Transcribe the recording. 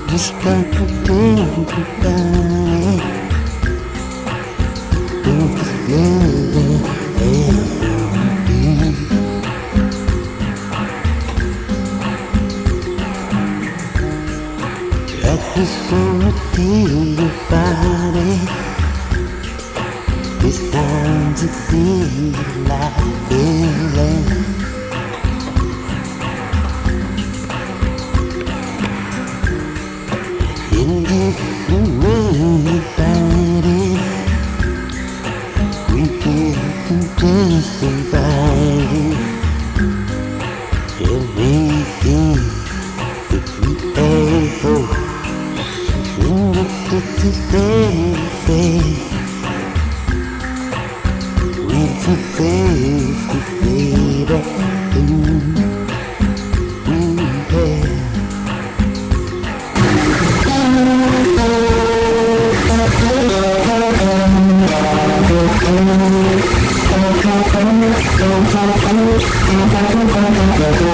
Just got to think about it. I just wanna feel your body. It's time to feel like feeling. In different ways, fighting. We can't justify it. Everything that we ever in the day, with the face to fade everything we have. Don't